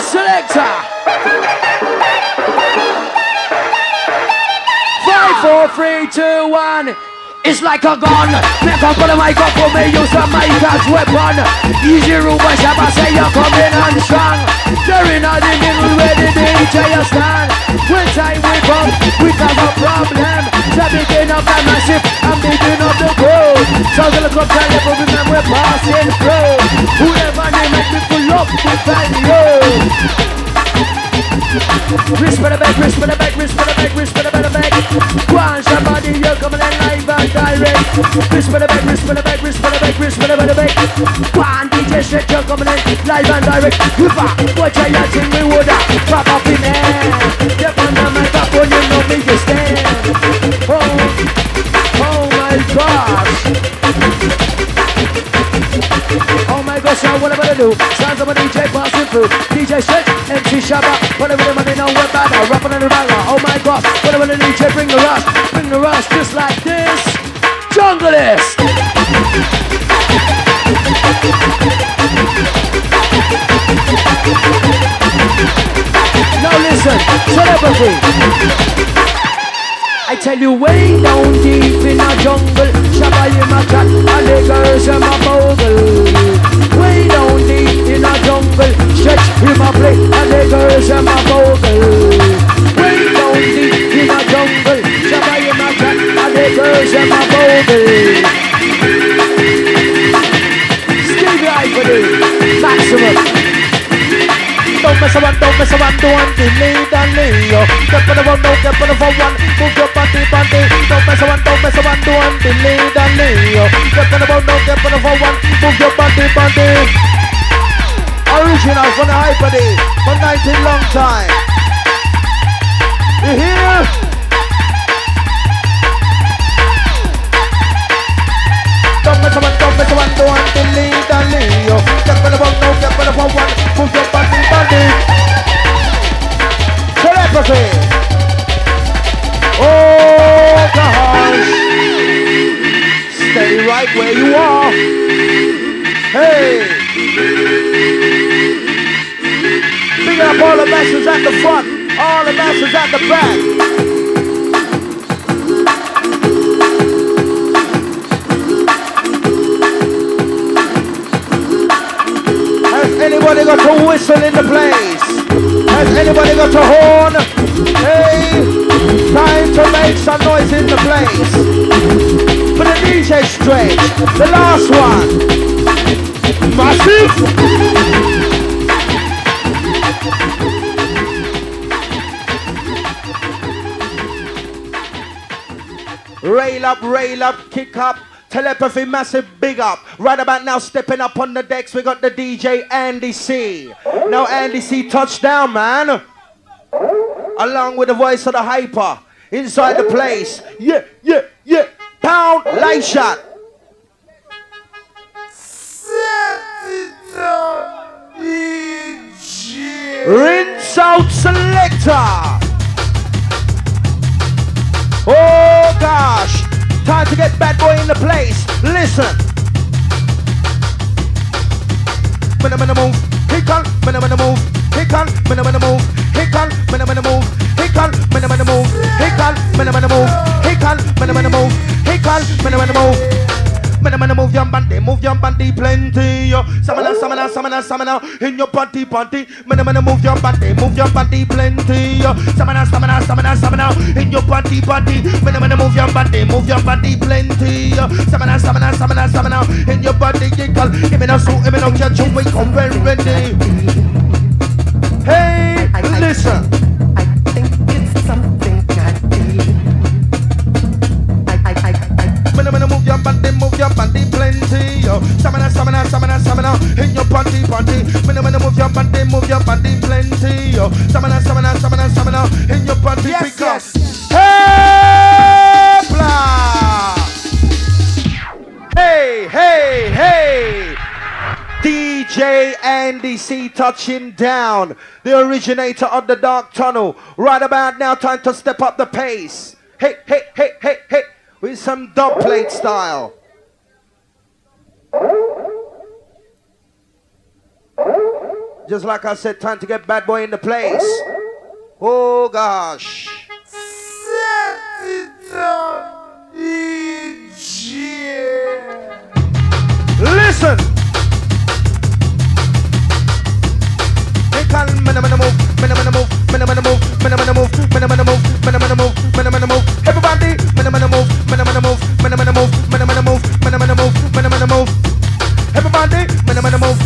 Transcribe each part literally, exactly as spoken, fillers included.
selector. Five, four, three, two, one. It's like a gun. Make up on the microphone, me use a mic as weapon. Easy Ruba Shabba say you're coming on strong. You're in the middle where the D J stand. When time we come, we have a problem. The beginning of the massive and beginning of the road. So the look up to level with them we're passing through. Whoever they make me pull up, we find you. Wrist for the back, wrist for the back, wrist for the back, wrist for the back, back. Go on, somebody, you're coming in live and direct. Wrist for the back, wrist for the back, wrist for the back, wrist for the back, back. Go on, D J Stretch, you're coming in live and direct. Give up, watch out, you think we would have pop up in there. Step on the microphone, you know me, you stand. Oh, oh my gosh. Oh my gosh, now what am I gonna do? Sounds of a D J passing through. D J Stretch, M C Shabba, whatever the money know we're bad. Rapping on the banger, oh my gosh, whatever the D J bring the rush, bring the rush just like this. Junglist! Now listen, celebrity. I tell you way down deep in a jungle, Shabba in my cat and the girls in my bogle. Way down deep in a jungle, Stretch in my play and the girls in my bogle. Way down deep in a jungle, Shabba in my cat and the girls in my bogle. Stevie Ivory, maximum. Don't mess around, don't mess around, don't want to lead and lead. Get on the one, don't get on the phone one. Move your body, body. Don't mess around, don't mess around, don't want to lead and lead. Get on the one, don't get on the phone one. Move your body, body. Original from the Hyper-D for nineteen long time. You hear? Don't mess around, don't mess around, don't want to lead and lead. Get on the one, don't get on the phone one. Move your body, body. Telepathy. Oh gosh. Stay right where you are. Hey. Big up all the masters at the front, all the masters at the back. Anybody got a whistle in the place? Has anybody got a horn? Hey, time to make some noise in the place. For the D J Stretch, the last one. Massive. Rail up, rail up, kick up. Telepathy, massive big up. Right about now, stepping up on the decks, we got the D J Andy C. Now Andy C, touchdown, man. Along with the voice of the Hyper. Inside the place. Yeah, yeah, yeah. Pound, light shot. Rinse out selector. Oh gosh. Time to get bad boy in the place. Listen. When I'm in the move, he can. When I'm in the move, he can. When I'm in the move, he can. When I'm in the move, he can. When I'm in the move, he can. When I'm in the move, he can. When I'm in the move, he can. When I'm in the move. When I'm in the move, your body, move your body plenty. Samana, samana, samana, samana, in your body, body. When I'm in the move, your body, move your body plenty. Samana, samana, samana, samana, in your body, body. When I'm in the move, your body, move your body plenty. Samana, samana, samana, samana, in your body, giggle. Give me no suit, give me no catch, we come very ready. Hey, listen. I think it's something I feel. I, I, I, I. When I'm in the move, your body, move your body plenty. Samana, samana, samana, samana, in your body, body. When I'm in the move, your body, move your body plenty. Samana, samana, samana, samana, in your body, yes, because. Yes. Hey, blah. Hey, hey, hey. D J Andy C touching down, the originator of the Dark Tunnel. Right about now, time to step up the pace. Hey, hey, hey, hey, hey, with some dub plate style. Just like I said, time to get bad boy in the place. Oh gosh. Listen. They can move, move, move, move, move, move, move, move, move. Everybody, move, move, move, move, move, move, move. Everybody, move, move, move,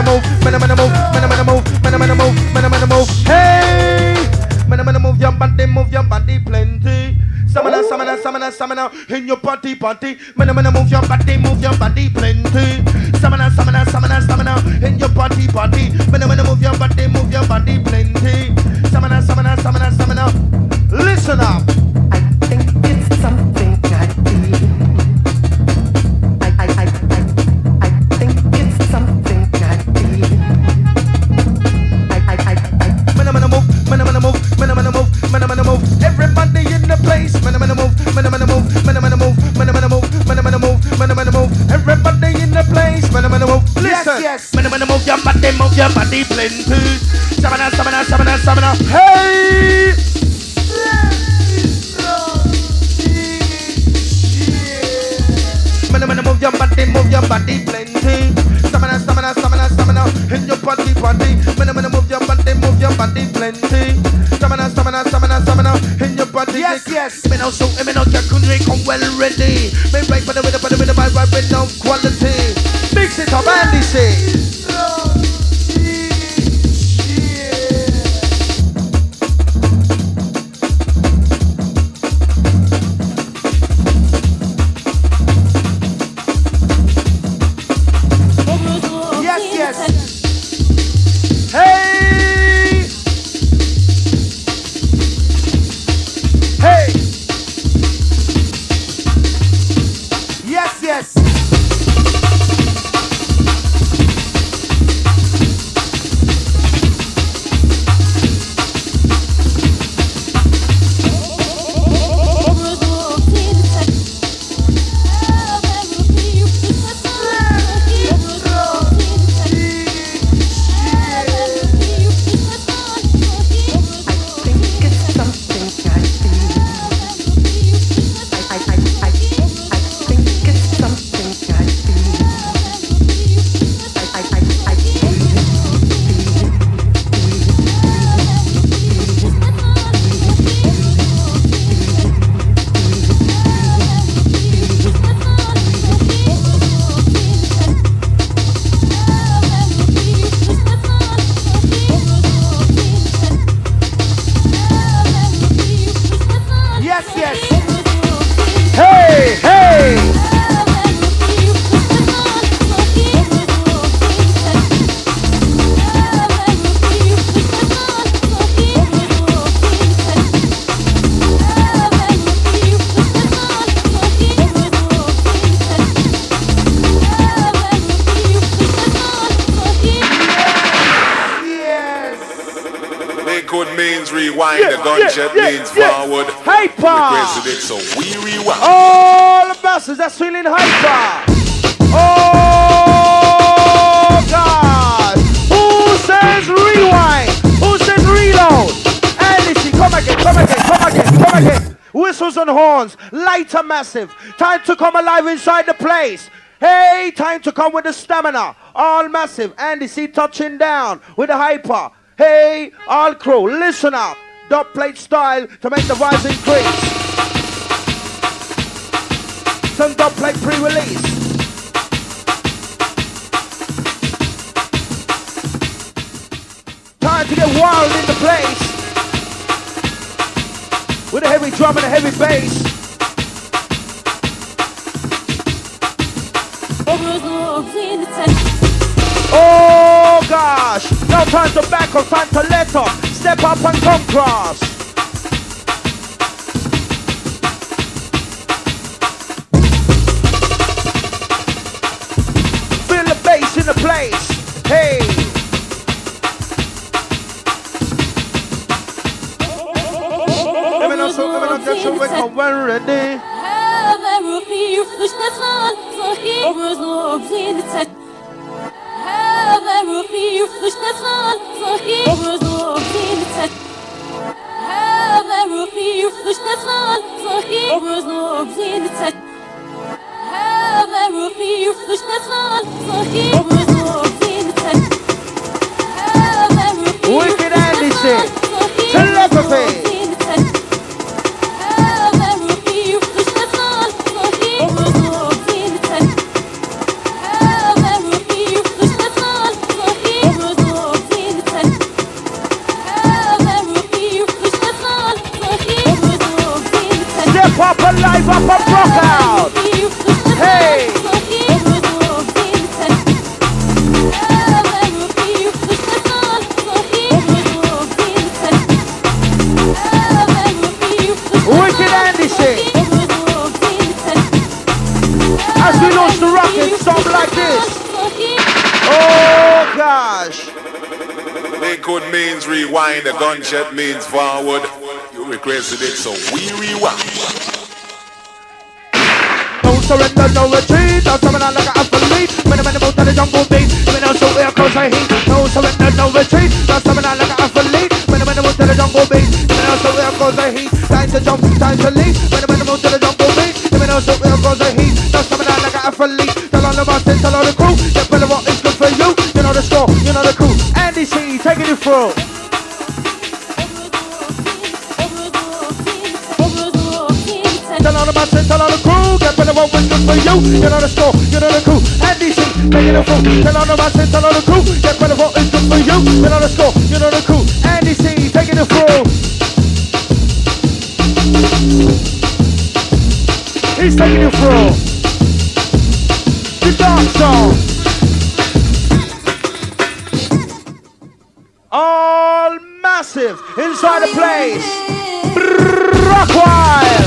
move, move. Hey, move your body, move your body plenty. Samana, samana, samana, samana, in your party, party. Mana, mana, move your body, move your body plenty. Samana, samana, samana, samana, in your party, party. Mana, mana, move your body, move your body plenty. Samana, samana, samana, samana. Listen up. I think it's something I feel. I, I, I, I, I think it's something I feel. I, I, I, I. Mana, mana, move, mana, mana, move, mana, mana, move, mana, mana, move. Everybody in the place. Mana, mana, move, mana, mana, move, mana, mana, move, mana, mana, move, mana, mana, move, mana, mana, move. Everybody in the place. Mana, mana, move. Listen. Yes, yes. Mana, mana, move your body, move your body plenty. Samana, samana, samana, samana. Hey. Mana, mana, move your body, move your body plenty. Samana, samana, samana, samana. In your party, party. Mana, mana, move your body, move your body plenty. Samana, samana, samana, samana. In your body. Yes, yes. Me no so, me no can come well ready. Me right for the with the with the vibe with no quality. Mix it up, Andy say. Gunshot means forward. Hyper. Requested it, so we rewind. All the bastards that's feeling hyper. Oh God! Who says rewind? Who says reload? And listen, come again, come again, come again, come again. Whistles and horns, lighter massive. Time to come alive inside the place. Hey, time to come with the stamina. All massive. Andy C touching down with the hyper. Hey, all crew, listen up. Dub plate style to make the vibes increase. Some dub plate pre-release. Time to get wild in the place. With a heavy drum and a heavy bass. Oh gosh, no time to back up, time to let up. Step up and come cross. Feel the bass in the place. Hey. Let me know so, let me know that you wake up when ready. Wicked Andy shit. Telepathy. Step up and live up and rock out. Hey. Wicked Andy shit. As we launch the rocket, something like this. Oh gosh. Liquid means rewind, the gunshot means forward. You requested it, so we rewind. No surrender, no retreat. No stamina like an athlete. When I'm in the mouth of the jungle beat, even though so air cause I heat. No surrender, no retreat. No stamina like an athlete. When I'm in the mouth of the jungle beat, even though so air cause I heat. Time to jump, time to leap. When I'm in the mouth of the jungle beat, even though so air cause I heat. No stamina like an athlete. Tell on the boss, tell on the crew. The better what is good for you. You know the score, you know the crew. Andy C, taking it through. Tell all the boss, tell all the crew. Get better what is good for you. You know the score, you know the crew. Andy C, taking it through. Tell all the boss, tell all the crew. Get better what is good for you. You know the score, you know the crew. Andy C, taking it through. He's taking you through the dark song. All massive inside the place. Rockwile.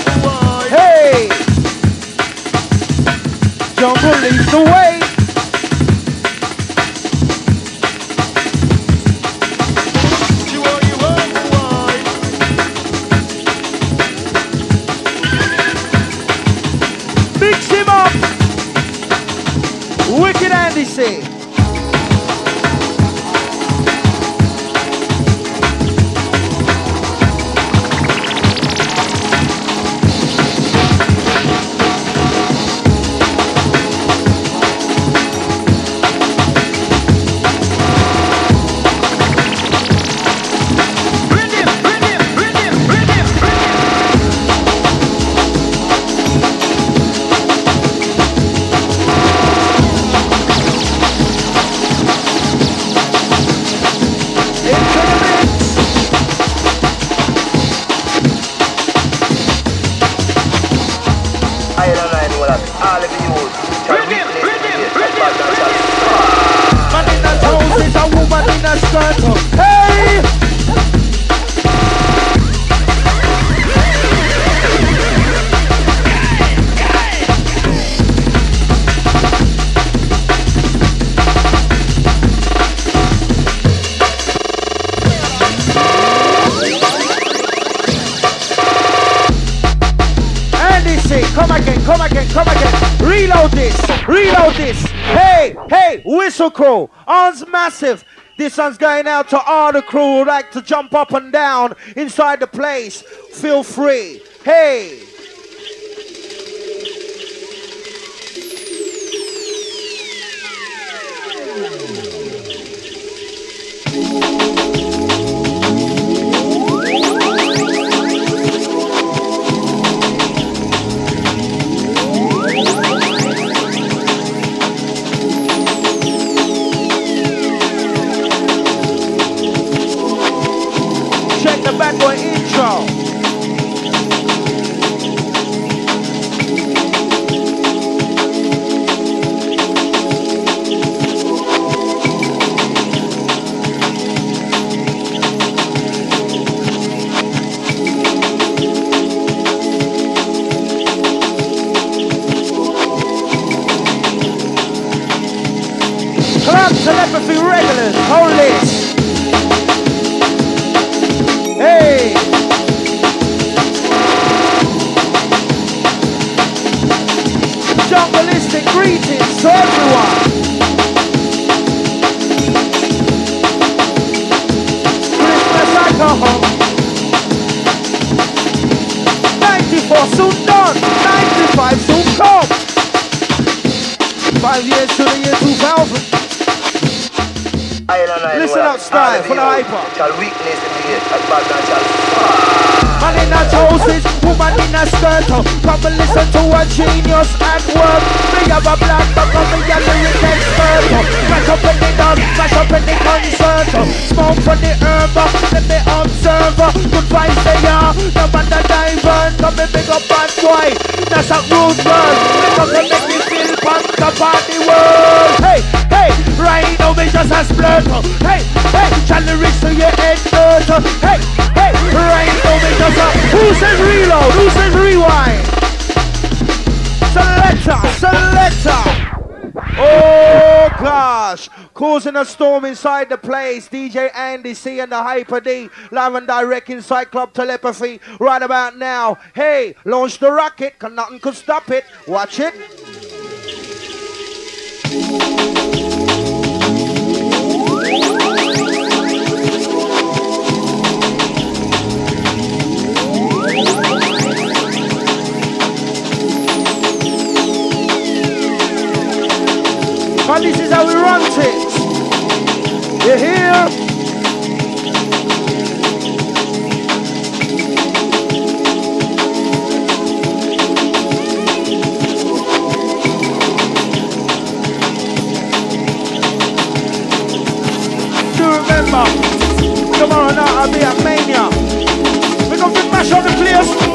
Jungle leads the way. him up. Wicked Andy C. Hey! Andy C, come again, come again, come again. Reload this, reload this. Hey, hey, Whistle Crew, arms massive. This one's going out to all the crew who like to jump up and down inside the place. Feel free. Hey. Check the bad boy intro. Club Telepathy regulars, hold this. Hey! Jungleistic greetings to everyone. Christmas alcohol. ninety-four soon done. ninety-five soon come. Five years to the year two thousand. Listen up, style, for the hyper. Man in a houses, woman in a skirt. Come and listen to a genius at work. Me have a black book of me a lyric expert. Mash up in the dance, mash up in the concert. Smoke for the herb, let me observe. Good vibes they are, no matter divert. Come and big up bad boy, that's a rude word. Come and make me feel punk about the world. Hey, hey, right now me just a splurt. Hey, hey, try lyrics to your head hurt. Hey, hey, right now me just a. Who says reload? Who says rewind? Selector, selector. Oh gosh, causing a storm inside the place. D J Andy C and the Hyper D, live and direct inside Club Telepathy right about now. Hey, launch the rocket, cause nothing could stop it. Watch it. And this is how we run it. You hear? Do remember, tomorrow night I'll be at Mania. We're going to mash on the place.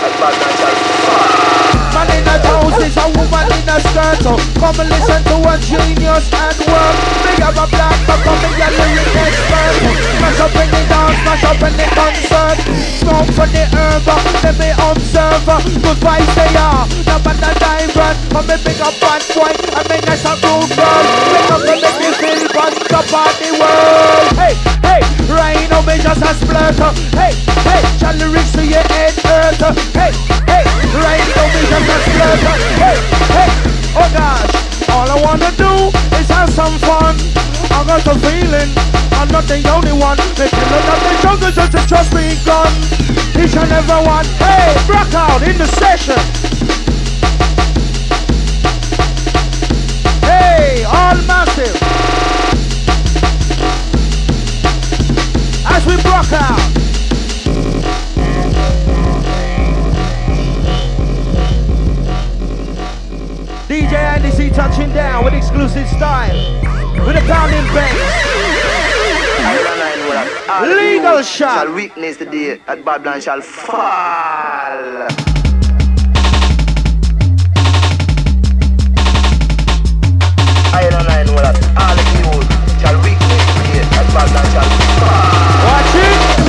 Man in a house is a woman in a skirt. So come and listen to a genius and work. Me have a black but come and get lyric expert. Smash up in the dance, smash up in the concert. Smoke for the herb, let me observe. Good vibes they are, no matter diamond. Come and pick up bad boy, I mean that's a good girl. Pick up and make me feel fun, the party world. Hey, hey, rain on me just a splurter. Hey, hey, shall lyrics to your head earth. Hey, hey, rain on me just a splurter. Hey, hey, oh gosh, all I wanna do is have some fun. I got a feeling I'm not the only one. The killer of the jungle just to trust me gone. Each and every one. Hey, rock out in the session. Hey, all massive. As we rock out. D J Andy C touching down with exclusive style. With a pounding bass. Legal shot. Shall weakness today at Babylon shall fall. Iron and iron will all the evil shall weakness today at Babylon shall fall. Watch it.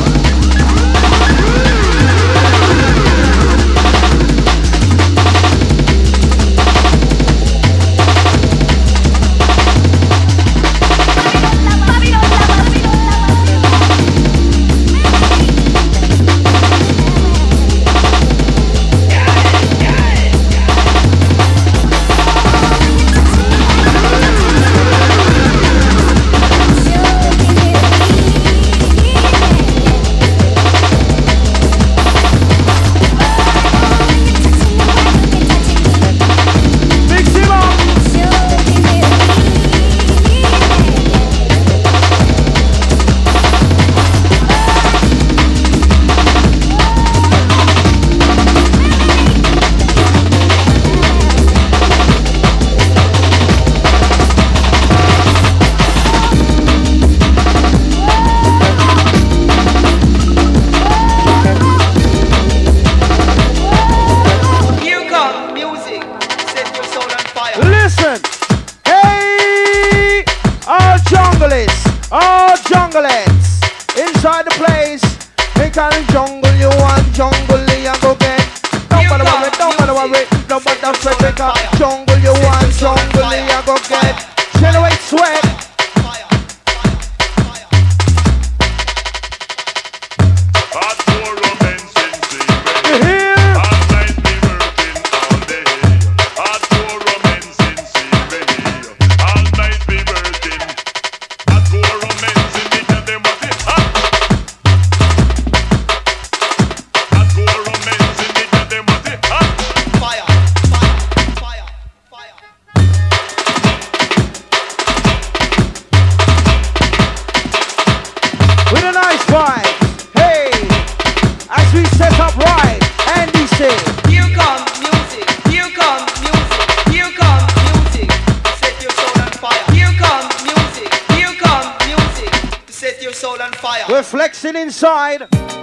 We're flexing inside.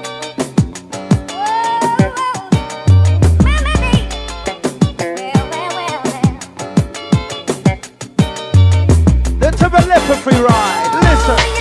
The telepathy ride. Listen.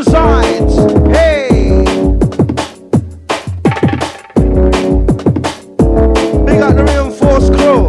resides. Hey. Big up the reinforced crew.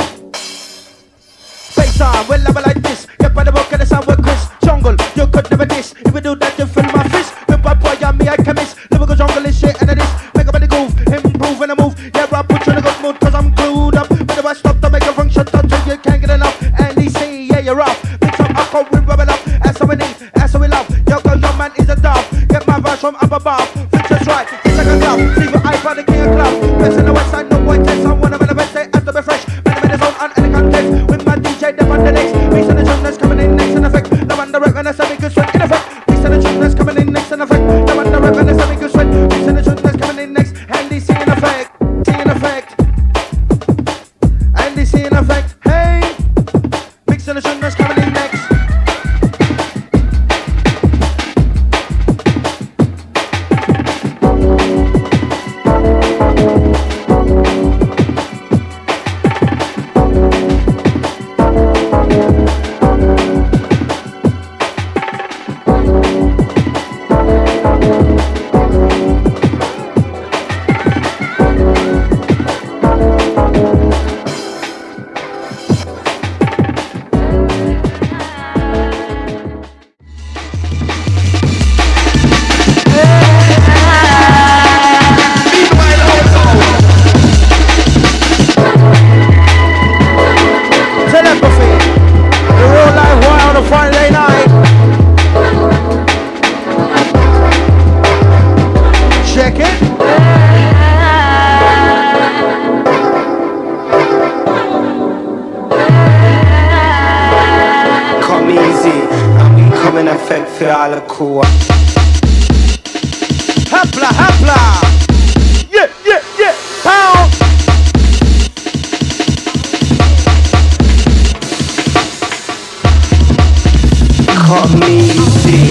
Baseline, we'll level like this. Get by the book and the sound with Chris. Jungle, you could never diss. If you do that, you fill my fist. With my boy, yeah, me, I can miss. Lyrical jungle is shit and it is. Make up any groove, improve when I move. Yeah, I put you in a good mood, cause I'm glued up. But if I stop to make a function, touch you can't get enough. And they say, yeah, you're off. Mix up, I call, we rub it up. That's how we need, that's how we love. Yo, go, your man is a dove. Get my verse from up above. Fix just right, it's like a glove. See your iPad, the king of club. Best in the west side, no boy test. I wanna the best, say, have to be fresh. Man, I'm in his own unelegant text. With my D J, them on the next. Mix in the tune that's coming in next in effect. No one the rep, and that's a big good sweat in effect. Mix in the tune that's coming in next in effect. No one the rep, and that's a big good sweat. Mix in the tune that's coming in next. And they see in effect, see in effect. And they see in effect. Hey, mix in the tune that's coming in next. Cool. Hapla, hapla. Yeah, yeah, yeah. Pound. Come easy.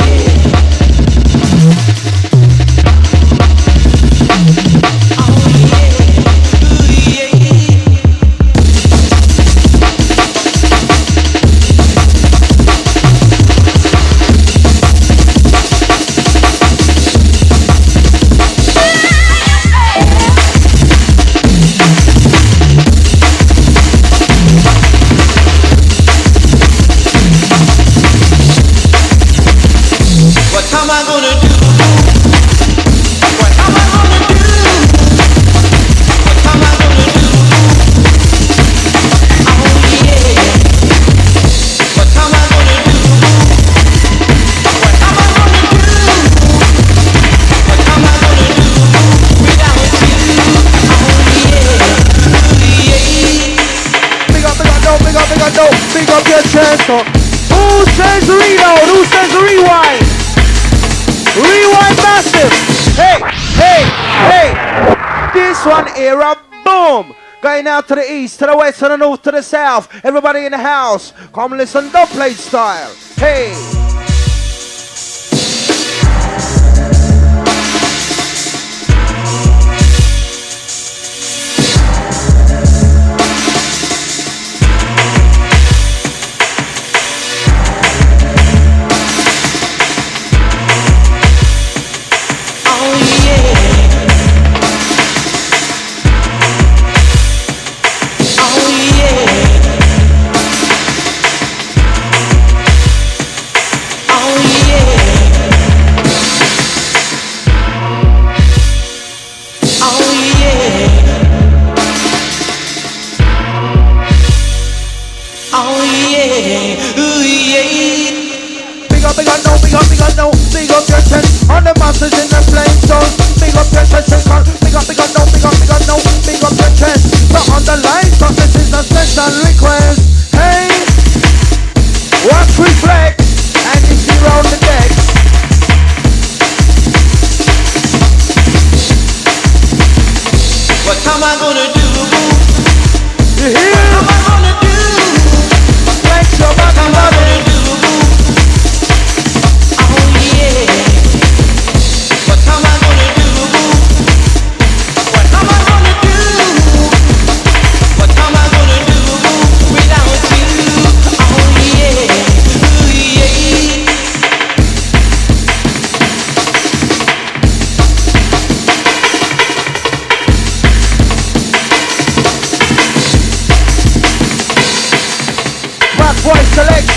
Who says reload? Who says rewind? Rewind massive. Hey, hey, hey. This one era, boom. Going out to the east, to the west, to the north, to the south. Everybody in the house, come listen, dubplate style. Hey.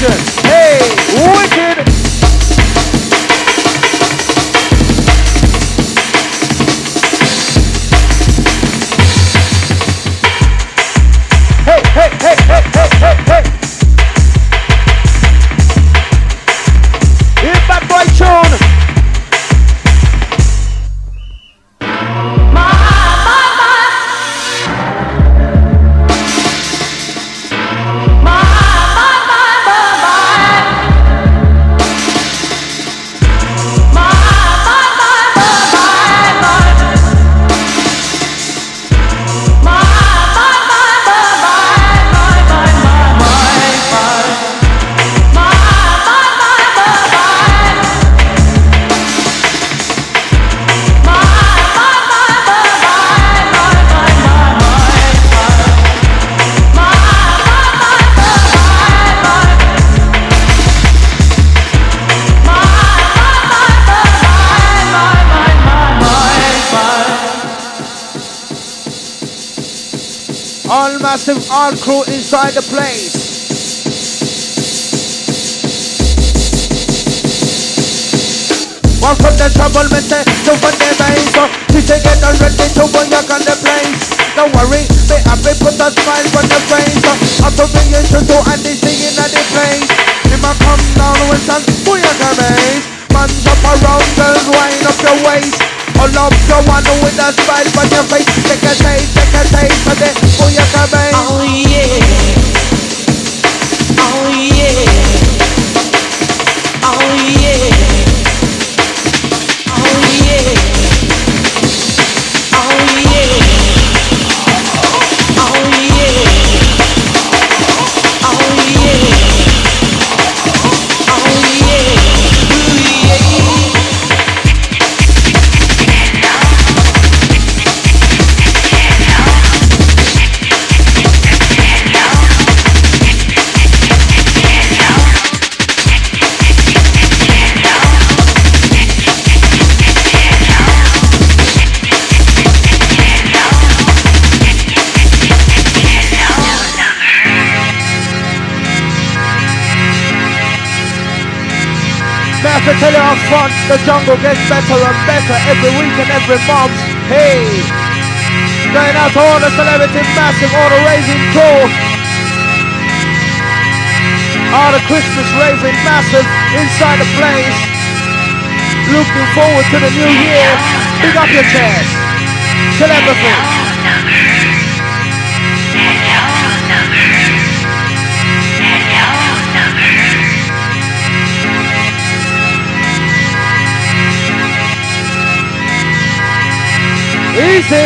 selection. Hey, wicked. Hey, hey, hey, hey, hey, hey, hey. In bad boy tune. All massive, all crew inside the place. One from the trouble, me say, two from the base. So, we say get all ready to go back on the place. Don't worry, they happy put a smile on the face. So, after being to do and they singing at the place. If I come down with some booyaka bass, man's up around, girls, wind up your waist. All up your one with a smile on your face. Take a taste, take a taste of it. Booyaka bass. Oh yeah. Oh yeah. Oh yeah. Oh yeah. Oh yeah. Oh yeah. Oh yeah. Oh yeah. I have to tell you up front, the jungle gets better and better every week and every month. Hey, going out to all the celebrity massive, all the raising crew, all the Christmas raising massive inside the place. Looking forward to the new year. Big up your chest. Tell everything. Easy.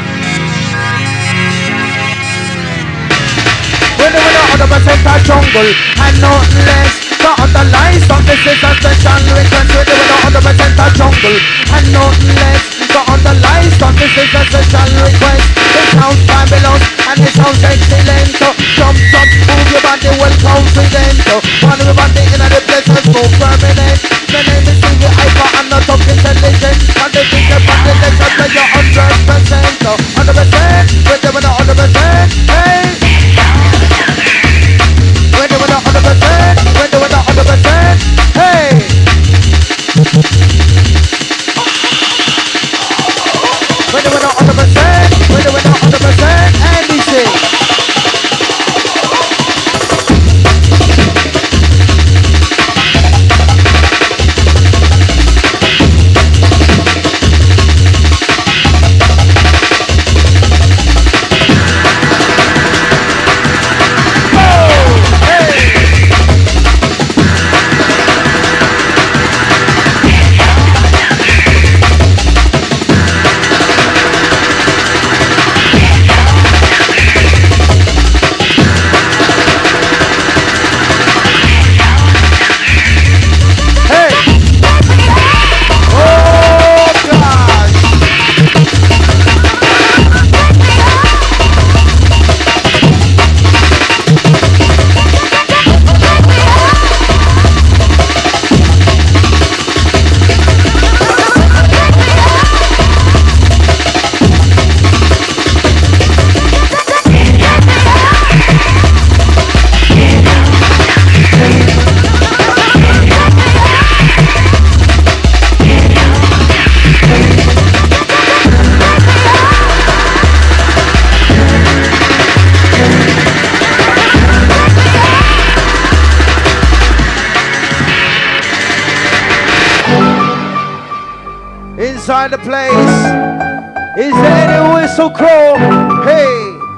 We're doing one hundred percent a jungle and nothing less. Got on the lines, so this is a special request. We're doing one hundred percent a jungle and nothing less. Got on the lines, so this is a special request. It sounds fabulous and it sounds excellent. So jump, jump, move your body well confident. So one everybody in the place is so permanent. My name is Stevie Hyper, I'm not top intelligent. And they think about the next up to your hundred percent. So hundred percent, we're doing a hundred percent. Hey, we're doing a hundred percent. We're doing a hundred percent. Hey, we're doing a hundred percent. We're doing a hundred percent. Anything. inside the place. Is there any whistle crow? Hey,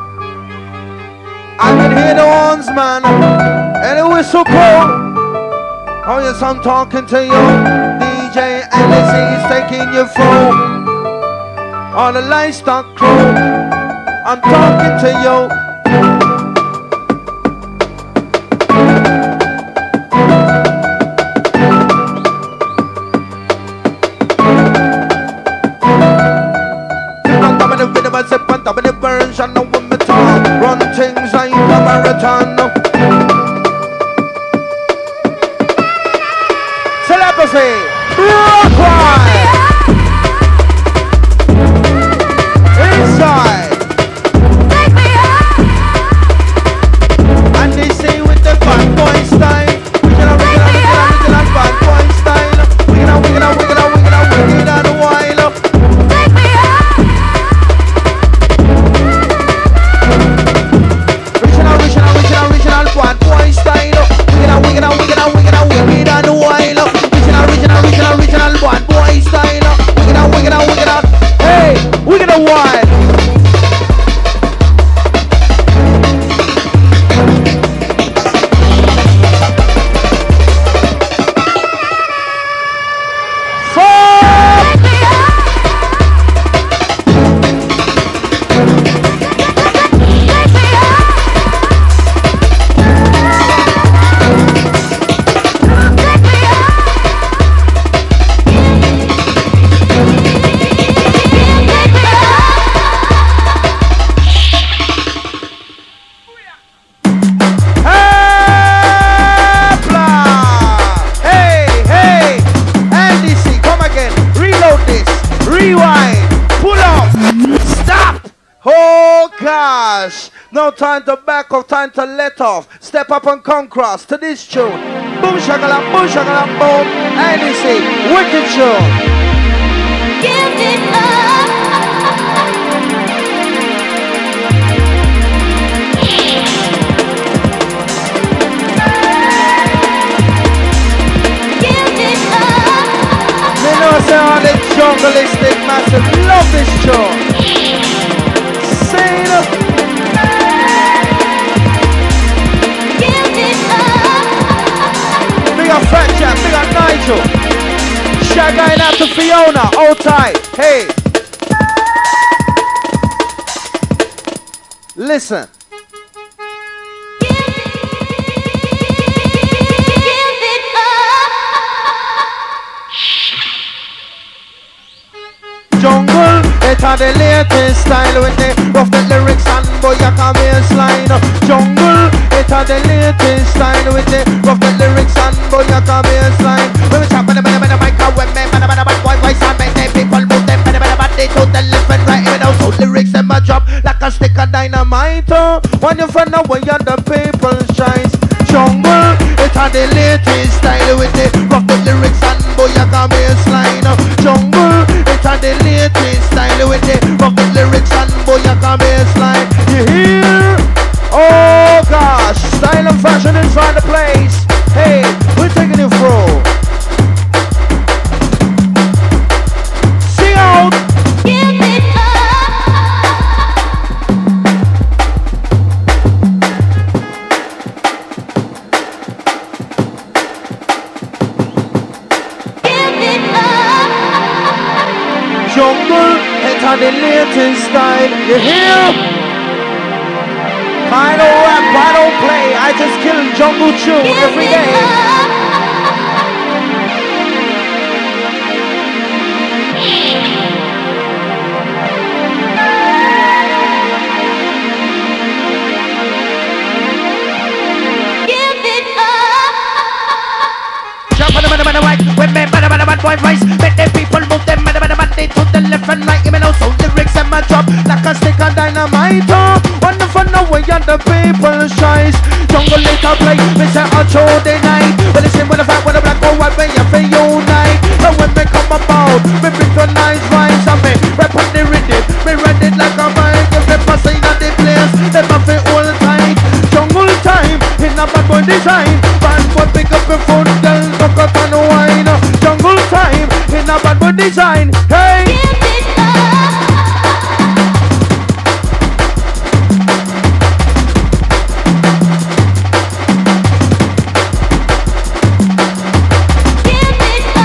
I can hear the horns, man. Any whistle crow? Oh yes, I'm talking to you. D J Alice is taking you through. On the livestock crew, I'm talking to you. Sip on top of the version of when me talk. Run things like a marathon. Telepathy, rock wide. Inside. And they say with the bad boy style. We gonna, we gonna, we gonna, we gonna, bad boy style. We gonna, we gonna, we gonna, we gonna, we gonna, and a while. Bad boy style. We gonna, we gonna, we gonna, we gonna, we gonna, and a while. Original, original, original, original bad boy style. We gonna, we gonna, we gonna. Hey, we gonna wild. No time to back off, time to let off. Step up and come cross to this tune. Boom shakalam, boom shakalam, boom. And you see, wicked tune. Give it up. Give it up. Me know say all the jungleistic massive love this tune. Say it up. Big up Fat Jack, big up Nigel. Shout out to Fiona, hold tight. Hey. Listen. Jungle, it's on the latest style with the rough the lyrics and boy you can baseline. Jungle, it's on the latest style with the rough the lyrics and boy you can baseline. When we chop on the mic, when me man man man boy voice and make the people move them man man man they to the left and right even out so lyrics them a drop like a stick of dynamite. When you find out where the people shines. Jungle, it's on the latest style with the rough the lyrics and boy you can baseline. Jungle, it's on the latest style with the rough the lyrics and boy you can baseline. You hear? Oh gosh, style and fashion inside the place. Hey, we're taking it through. Sing out. Give it Jungle, it's on the latest style. You hear? I don't rap, I don't play. I just kill jungle tune every day. Jump on the man, man, right. When men, man, man, man, boy, rise. Make the people move them, man, man, man, they to the left and right. Even though so lyrics and my drop like a stick of dynamite. When the fun away and the people shines. Jungle later play, me say I show the night. When they sing with the fat, with the black, go right, when you feel unite. And when me come about, me bring to nice rhymes. And me rap on the rhythm, me ride it like a bike. If they pass in the place, they must feel all tight. Jungle time, in a bad boy design. Bad boy pick up your phone, girl, fuck up and wine. Jungle time, in In a bad boy design. Hey. Give it up. Give it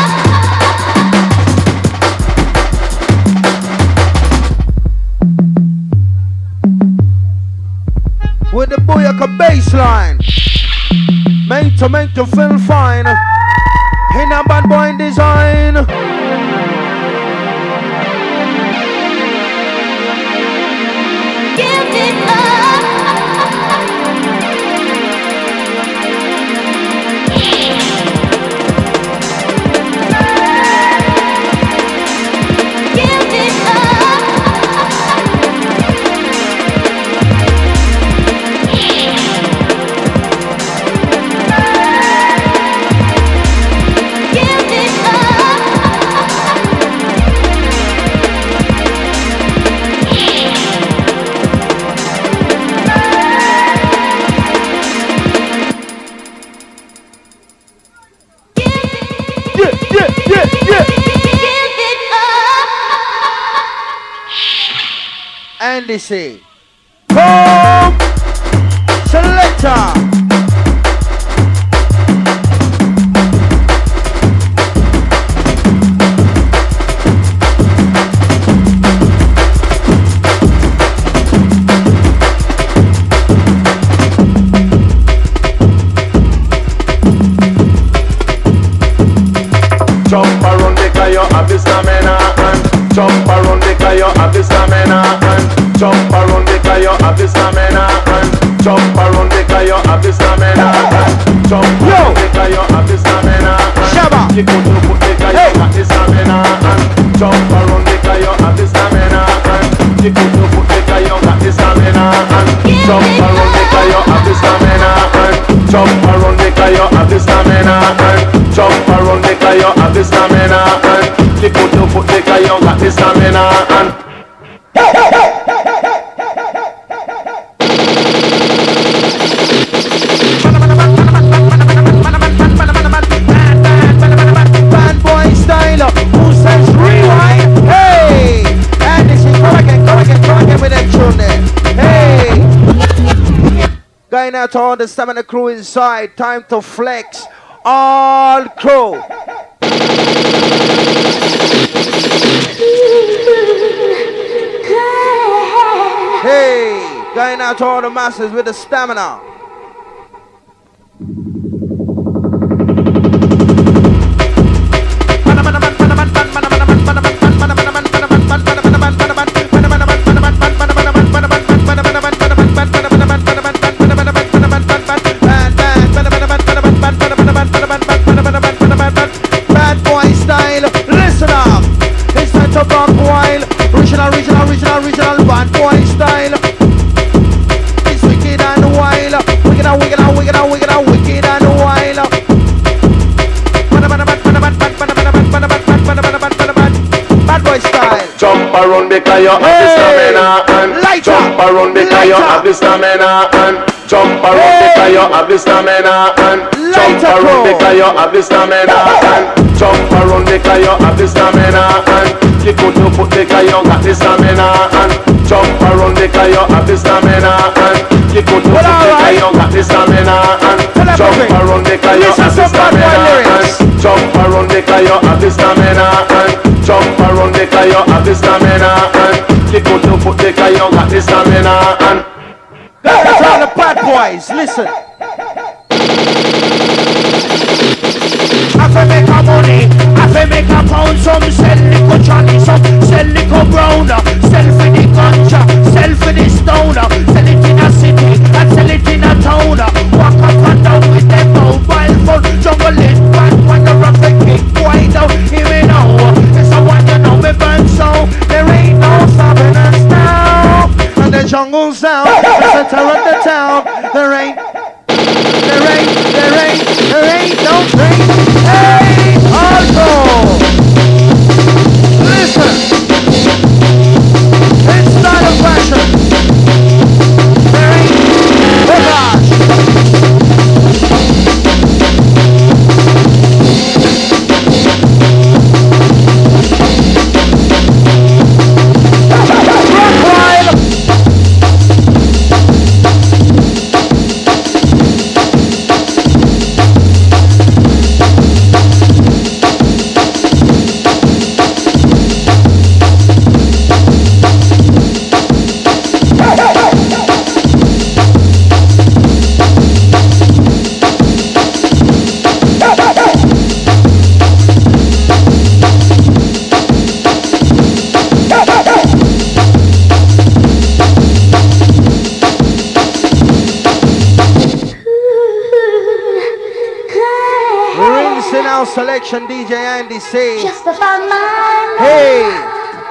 up. With the booyaka baseline. Make to make you feel fine. In a bad boy design. Give it up. Give it up. Give it up. Yeah, yeah, yeah, yeah. Give it up. Andy C. Come. Selector. Jump around the car, you have the stamina and jump around the car, you have the stamina and jump around the car, you have the stamina and jump around the car, you have the stamina and jump around the car, you have the stamina and Shabba. you go to put the car, you got the stamina and jump around the car, you have the stamina and you go to put the car, you got the stamina and jump around the car, you have the stamina and jump around the car, you have the stamina and jump around the car, you have the stamina and you go to put the car, you got the stamina and Bad boy style. Who says rewind? Hey. Andy C. Come again, come again, come again with that tune there. Hey. Going out to all the stamina crew inside. Time to flex. All crew. Hey, going out to all the masters with the stamina. Bad boy style, listen up. It's time to buck wild. Original, original, original, original bad boy style. It's wicked and wild. Wicked and wicked and wicked and wicked and wicked and wild. Bad boy style. jump around the car, you have the stamina and Lighter. jump around the car, you Lighter. have the stamina and jump around the car, you have the stamina and jump Lighter, around the bro. car, you have the stamina and jump around the car, you have the stamina and you go to put the car, you got the stamina and jump around the car, you have the stamina and you go to put Well, the car, alright. you got the stamina and Tell them jump everything. around the car, you Listen have the some bad boy stamina lyrics. and jump around the car, you have the stamina and jump around the car, you have the stamina and you go to put the car, you got the stamina and That's all the bad boys. Listen. I fi make a money, I fi make a pound. Some sell liquor Johnny, some sell liquor brown. Sell for the ganja, sell for the stone. Sell it in a city and sell it in a town. Walk up and down with them mobile phone. Jungle it back when the rock the kick wide out. Hear me now, it's a one you know me burn so. There ain't no stopping us now. And the jungle sound, the center of the town. There ain't, there ain't, there ain't, there ain't no drink. Hey, also, listen. It's not a fact. Nation D J Andy C. Just about my Hey.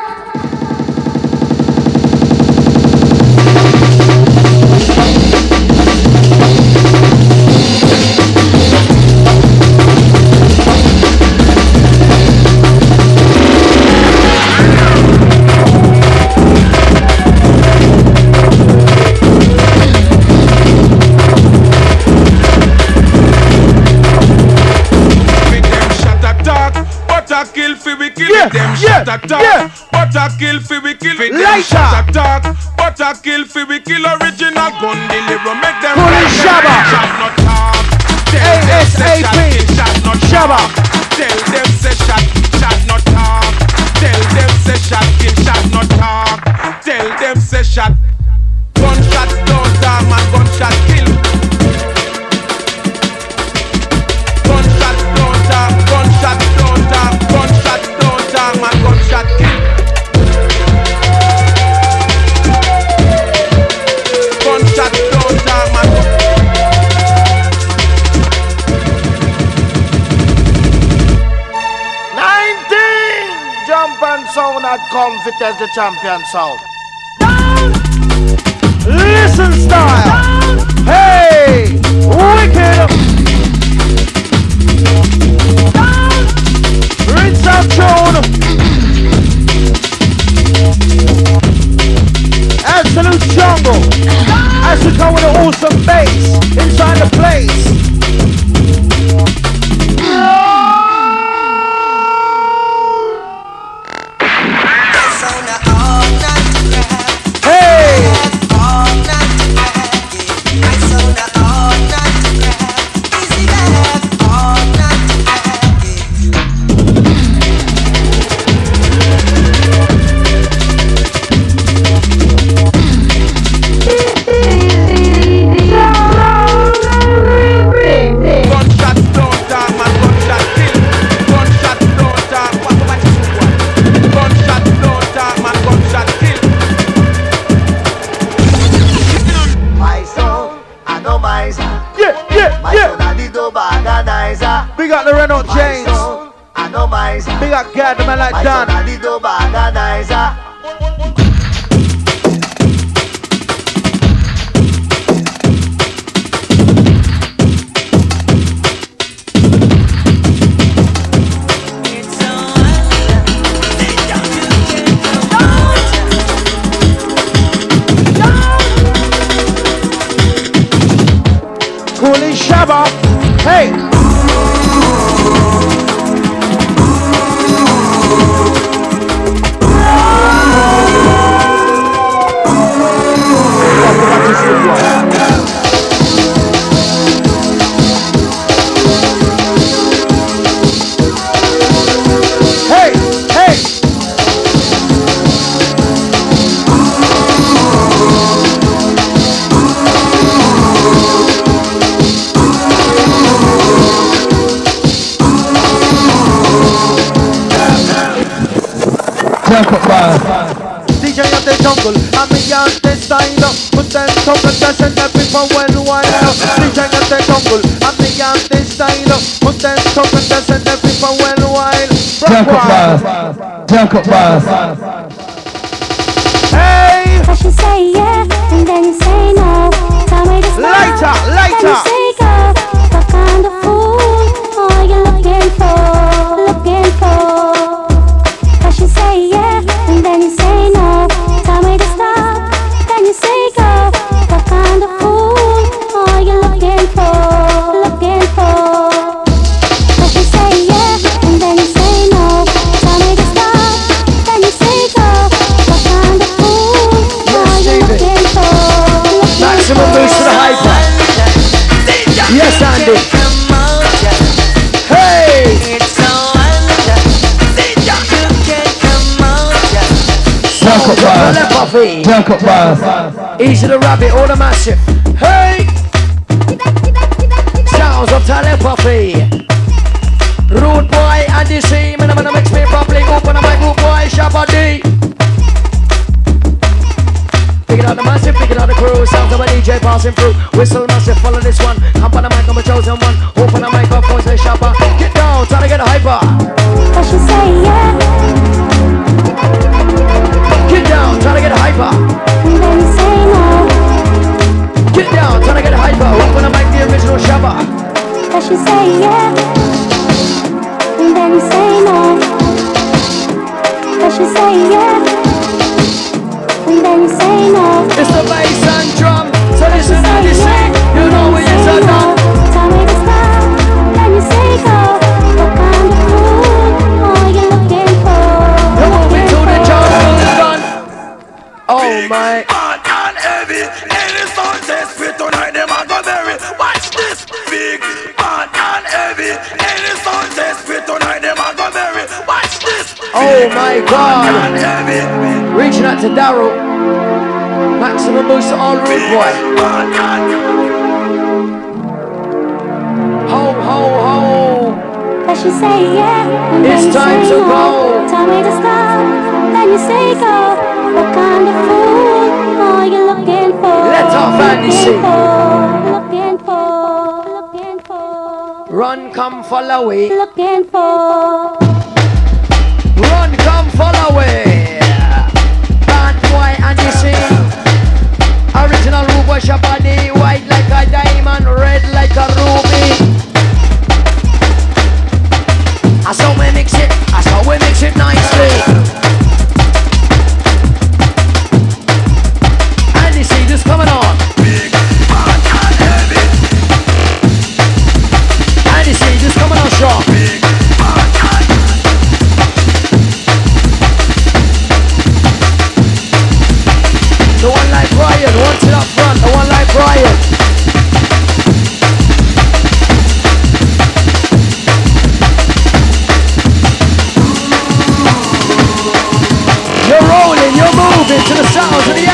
Kill fi we kill Yeah, them yeah, shot attack. yeah. But a kill fi we kill fi them Later. shot attack. But a kill fi we kill original gun deliver. Make them Pull it, Shabba. shot not talk. Tell them say shot ASAP. kill shot not Shabba. talk. Tell them say shot shot not talk. Tell them say shot kill shot not talk. Tell them say shot gunshot don't talk man gunshot kill. Gunshot don't talk. Gunshot don't talk. Gunshot don't talk man gunshot kill. Gunshot don't talk man. nineteen! Jump and sound had come fit as the champion sound. Listen style. Hey. Wicked. Rinse out tune. Absolute jungle. As we come with an awesome bass inside the place. Hey. Gunshot don't talk man gunshot kill. Gunshot don't talk. What what you want? Gunshot don't talk man gunshot kill. My sound, I know my sound. Yeah, yeah, My yeah. sound, I did no baganizer. Big up the Renault My James. sound, I know my sound. Big up Gad, the man like My Dan. sound, I did no baganizer. Cooling Shabba. Hey. Hey, hey. D J on the jungle, I'm me on the style. Put them top and dance and every for well while. D J on the jungle, I'm me on the style. Put them top and dance and every for well while. Rock wild. Hey, First you say yeah, and then you say no. Tell me to stop, Lighter, then lighter. you say go. What kind of fool are you looking for? Looking for. First you say yeah, and then you say no. Tell me to stop, then you say go. What kind of fool are you looking for? Looking for. First you say yeah, and then you say no. Tell me to stop, then you say go. What kind of fool are you looking for? Maximum boost to the hyper. Yes, Andy. hey. Telepathy. Easy the rabbit or the massive. Hey! Sounds of telepathy. Rude boy and the same. And I'm gonna mix me properly. Open up my group boy, Shabba D. Picking out the massive, picking out the crew. Sounds of a D J passing through. Whistle massive, follow this one. Up on the mic, I'm a chosen one. Open the microphone, say Shabba. Get down, trying to get hyper. But she say yeah. Get down, trying to get hyper. And then you say no. Get down, trying to get hyper. Who's gonna make the original Shabba? But she say yeah. And then you say no. But she say yeah. And then you say no. It's the bass and drum. So listen and you sing. You know we is a done. Tell me to stop. Then you say go. What kind of food are you looking for? You're moving to the jungle gun. Oh my. Hard and heavy. Any sound test fit tonight, them a go bury. Watch this. Big, hard and heavy. Any sound test fit tonight, them a go bury. Watch this. Oh my God. And heavy. Reaching out to Daryl. Maximum boost to all rude boy. Ho ho ho. But she say yeah. And It's then you time say to no. go. Tell me to stop. Then you say go. What kind of food are you looking for? Let our family sing. Looking for, looking for, Run, come, follow away. looking for. Run, come, follow away. Bad boy and you sing. Original rude boy Shabba-D. White like a diamond, red like a ruby. I saw we mix it, I saw we mix it nicely. And you see this coming on. And you see this coming on strong. The one like Brian, wants it up front, the one like Brian. You're rolling, you're moving to the sounds of the